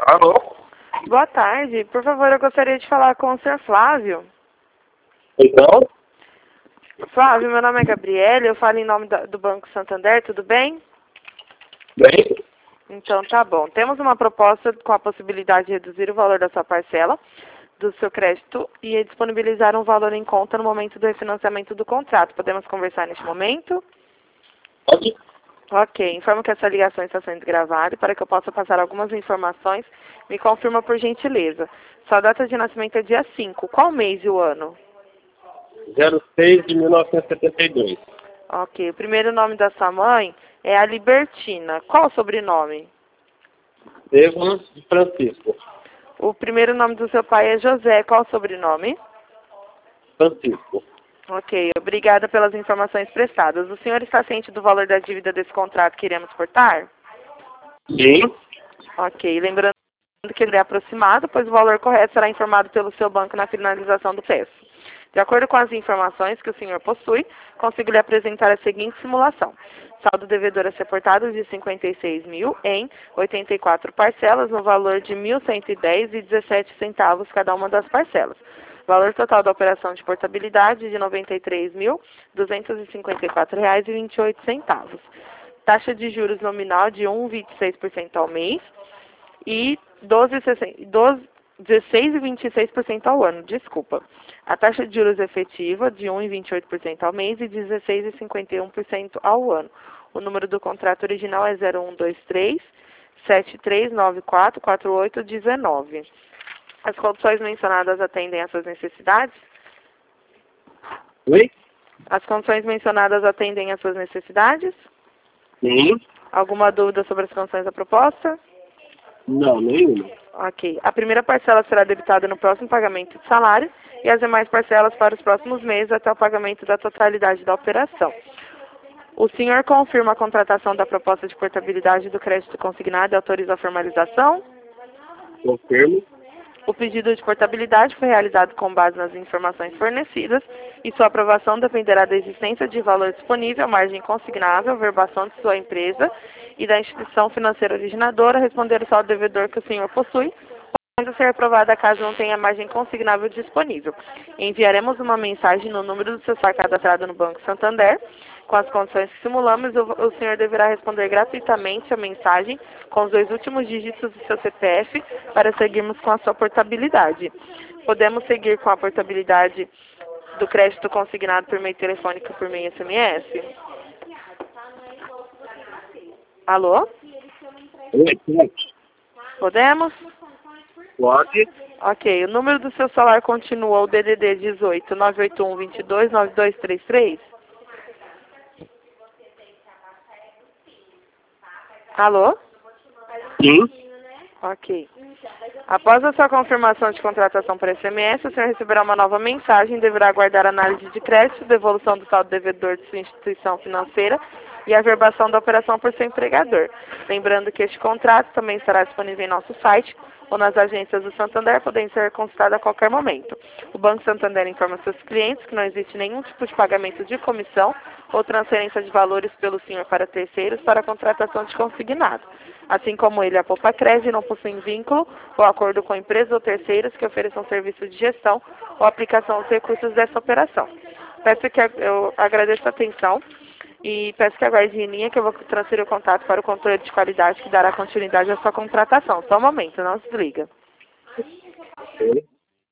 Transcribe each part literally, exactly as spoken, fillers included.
Alô? Boa tarde. Por favor, eu gostaria de falar com o senhor Flávio. Então? Flávio, meu nome é Gabriela, eu falo em nome da- do Banco Santander, tudo bem? Bem? Então tá bom. Temos uma proposta com a possibilidade de reduzir o valor da sua parcela do seu crédito e disponibilizar um valor em conta no momento do refinanciamento do contrato. Podemos conversar neste momento? Pode? Ok. Informo que essa ligação está sendo gravada e para que eu possa passar algumas informações, me confirma por gentileza. Sua data de nascimento é dia cinco. Qual mês e o ano? zero seis de mil novecentos e setenta e dois. Ok. O primeiro nome da sua mãe é a Libertina. Qual o sobrenome? Estevam de Francisco. O primeiro nome do seu pai é José. Qual o sobrenome? Francisco. Ok. Obrigada pelas informações prestadas. O senhor está ciente do valor da dívida desse contrato que iremos cortar? Sim. Ok. Lembrando que ele é aproximado, pois o valor correto será informado pelo seu banco na finalização do processo. De acordo com as informações que o senhor possui, consigo lhe apresentar a seguinte simulação. Saldo devedor a ser portado de cinquenta e seis mil em oitenta e quatro parcelas no valor de mil cento e dez reais e dezessete centavos cada uma das parcelas. Valor total da operação de portabilidade de noventa e três mil duzentos e cinquenta e quatro reais e vinte e oito centavos. Taxa de juros nominal de um vírgula vinte e seis por cento ao mês e doze vírgula dezesseis vírgula vinte e seis por cento ao ano, desculpa. A taxa de juros efetiva de um vírgula vinte e oito por cento ao mês e dezesseis vírgula cinquenta e um por cento ao ano. O número do contrato original é zero um dois três sete três nove quatro quatro oito um nove. As condições mencionadas atendem às suas necessidades? Oi? As condições mencionadas atendem às suas necessidades? Sim. Alguma dúvida sobre as condições da proposta? Não, nenhuma. Ok. A primeira parcela será debitada no próximo pagamento de salário e as demais parcelas para os próximos meses até o pagamento da totalidade da operação. O senhor confirma a contratação da proposta de portabilidade do crédito consignado e autoriza a formalização? Confirmo. O pedido de portabilidade foi realizado com base nas informações fornecidas e sua aprovação dependerá da existência de valor disponível, margem consignável, verbação de sua empresa e da instituição financeira originadora, responder o saldo devedor que o senhor possui, podendo ser aprovada caso não tenha margem consignável disponível. Enviaremos uma mensagem no número do seu celular cadastrado no Banco Santander. Com as condições que simulamos, o, o senhor deverá responder gratuitamente a mensagem com os dois últimos dígitos do seu C P F para seguirmos com a sua portabilidade. Podemos seguir com a portabilidade do crédito consignado por meio telefônico e por meio S M S? Alô? Oi, pode? Podemos? Pode. Ok. O número do seu celular continua o D D D dezoito, nove oito um, vinte e dois, nove dois três três? Alô? Sim. Ok. Após a sua confirmação de contratação por S M S, o senhor receberá uma nova mensagem e deverá aguardar análise de crédito, devolução do saldo devedor de sua instituição financeira e a verbação da operação por seu empregador. Lembrando que este contrato também estará disponível em nosso site ou nas agências do Santander, podendo ser consultado a qualquer momento. O Banco Santander informa seus clientes que não existe nenhum tipo de pagamento de comissão ou transferência de valores pelo senhor para terceiros para a contratação de consignado. Assim como ele, a Poupa Crédito não possui vínculo ou acordo com empresas ou terceiros que ofereçam serviço de gestão ou aplicação dos recursos dessa operação. Peço que eu agradeço a atenção e peço que aguarde em linha que eu vou transferir o contato para o controle de qualidade que dará continuidade à sua contratação. Só um momento, não se desliga. Oi.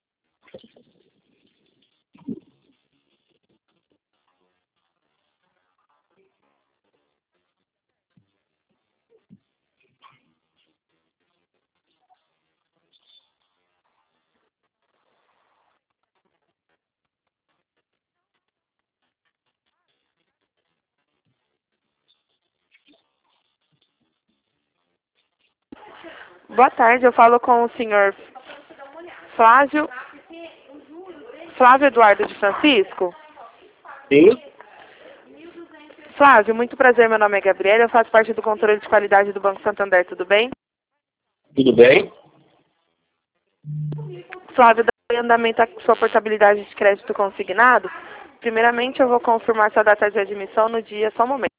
Boa tarde, eu falo com o senhor Flávio, Flávio Eduardo de Francisco. Sim. Flávio, muito prazer, meu nome é Gabriela, eu faço parte do controle de qualidade do Banco Santander, tudo bem? Tudo bem? Flávio, dando andamento à sua portabilidade de crédito consignado, primeiramente eu vou confirmar sua data de admissão no dia, só um momento.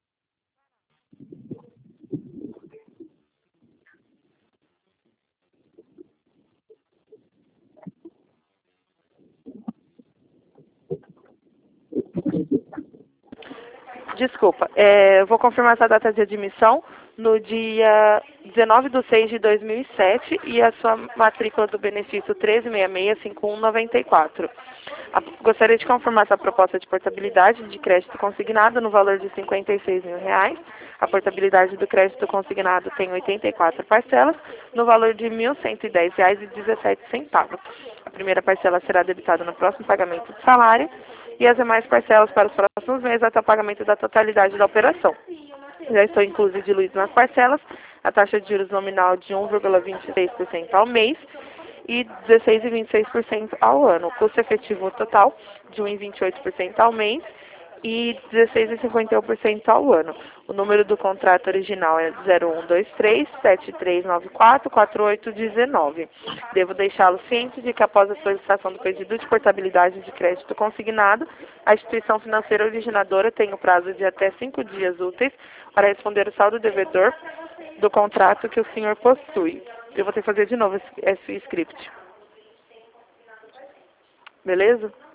Desculpa, é, eu vou confirmar essa data de admissão no dia dezenove de seis de dois mil e sete e a sua matrícula do benefício treze seis seis, cinco um nove quatro. A, gostaria de confirmar essa proposta de portabilidade de crédito consignado no valor de cinquenta e seis mil reais. A portabilidade do crédito consignado tem oitenta e quatro parcelas, no valor de mil cento e dez reais e dezessete centavos. A primeira parcela será debitada no próximo pagamento do salário e as demais parcelas para os próximos meses até o pagamento da totalidade da operação. Já estou incluso e diluído nas parcelas, a taxa de juros nominal de um vírgula vinte e seis por cento ao mês e dezesseis vírgula vinte e seis por cento ao ano. O custo efetivo total de um vírgula vinte e oito por cento ao mês e dezesseis vírgula cinquenta e um por cento ao ano. O número do contrato original é zero um dois três, sete três nove quatro, quatro oito um nove. Devo deixá-lo ciente de que após a solicitação do pedido de portabilidade de crédito consignado, a instituição financeira originadora tem o prazo de até cinco dias úteis para responder o saldo devedor do contrato que o senhor possui. Eu vou ter que fazer de novo esse, esse script. Beleza?